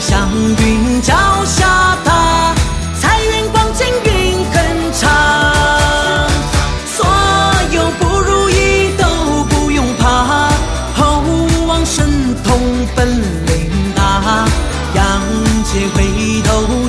祥云脚下踏，财源广进云很长。所有不如意都不用怕，猴王神通本领大，杨戬回头